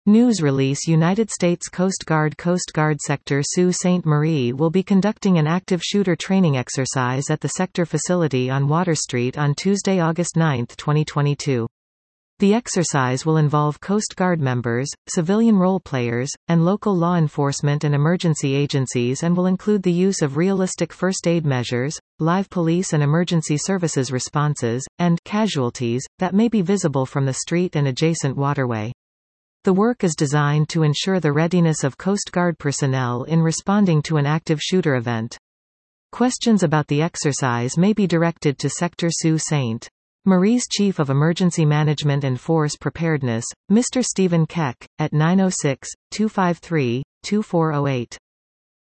News release United States Coast Guard Sector Sault Ste. Marie will be conducting an active shooter training exercise at the sector facility on Water Street on Tuesday, August 9, 2022. The exercise will involve Coast Guard members, civilian role players, and local law enforcement and emergency agencies and will include the use of realistic first aid measures, live police and emergency services responses, and casualties that may be visible from the street and adjacent waterway. The work is designed to ensure the readiness of Coast Guard personnel in responding to an active shooter event. Questions about the exercise may be directed to Sector Sault Ste. Marie's Chief of Emergency Management and Force Preparedness, Mr. Stephen Keck, at 906-253-2408.